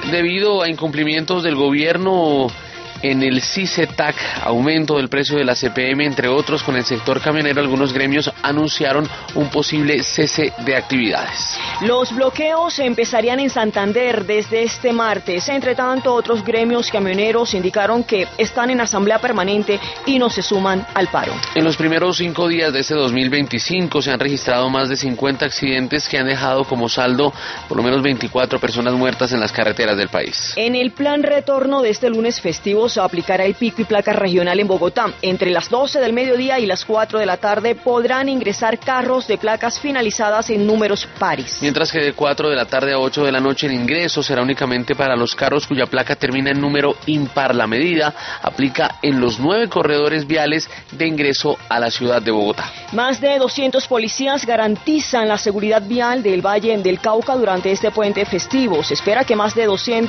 Debido a incumplimientos del gobierno en el CICETAC, aumento del precio de la CPM, entre otros, con el sector camionero, algunos gremios anunciaron un posible cese de actividades. Los bloqueos empezarían en Santander desde este martes. Entre tanto, otros gremios camioneros indicaron que están en asamblea permanente y no se suman al paro. En los primeros 5 días de este 2025 se han registrado más de 50 accidentes que han dejado como saldo por lo menos 24 personas muertas en las carreteras del país. En el plan retorno de este lunes festivo se aplicará el pico y placa regional en Bogotá. Entre las 12 del mediodía y las 4 de la tarde podrán ingresar carros de placas finalizadas en números pares. Mientras que de 4 de la tarde a 8 de la noche el ingreso será únicamente para los carros cuya placa termina en número impar. La medida aplica en los 9 corredores viales de ingreso a la ciudad de Bogotá. Más de 200 policías garantizan la seguridad vial del Valle del Cauca durante este puente festivo. Se espera que más de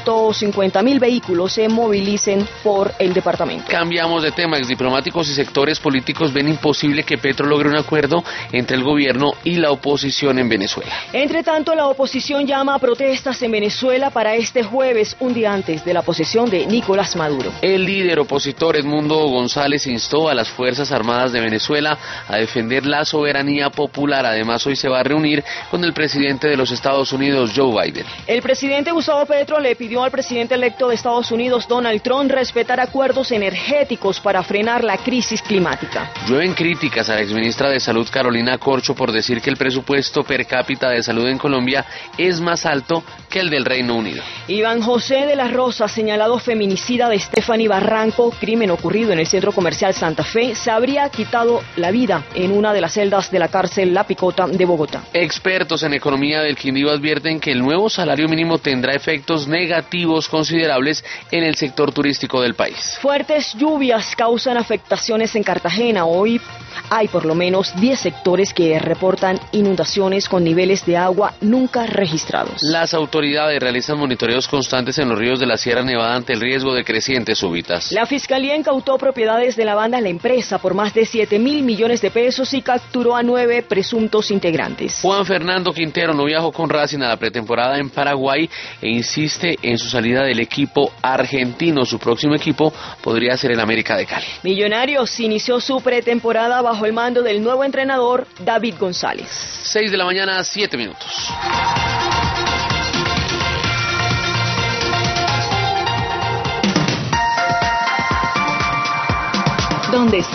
250.000 vehículos se movilicen por el departamento. Cambiamos de tema. Exdiplomáticos y sectores políticos ven imposible que Petro logre un acuerdo entre el gobierno y la oposición en Venezuela. Entre tanto, la oposición llama a protestas en Venezuela para este jueves, un día antes de la posesión de Nicolás Maduro. El líder opositor Edmundo González instó a las Fuerzas Armadas de Venezuela a defender la soberanía popular. Además, hoy se va a reunir con el presidente de los Estados Unidos, Joe Biden. El presidente Gustavo Petro le pidió al presidente electo de Estados Unidos, Donald Trump, respetar acuerdos energéticos para frenar la crisis climática. Llueven críticas a la exministra de Salud Carolina Corcho por decir que el presupuesto per cápita de salud en Colombia es más alto que el del Reino Unido. Iván José de la Rosa, señalado feminicida de Stephanie Barranco, crimen ocurrido en el centro comercial Santa Fe, se habría quitado la vida en una de las celdas de la cárcel La Picota de Bogotá. Expertos en economía del Quindío advierten que el nuevo salario mínimo tendrá efectos negativos considerables en el sector turístico del país. Fuertes lluvias causan afectaciones en Cartagena. Hoy hay por lo menos 10 sectores que reportan inundaciones con niveles de agua nunca registrados. Las autoridades realizan monitoreos constantes en los ríos de la Sierra Nevada ante el riesgo de crecientes súbitas. La Fiscalía incautó propiedades de la banda La Empresa por más de 7.000 millones de pesos y capturó a 9 presuntos integrantes. Juan Fernando Quintero no viajó con Racing a la pretemporada en Paraguay e insiste en su salida del equipo argentino. Su próximo equipo podría ser el América de Cali. Millonarios inició su pretemporada bajo el mando del nuevo entrenador David González. 6 de la mañana, 7 minutos. ¿Dónde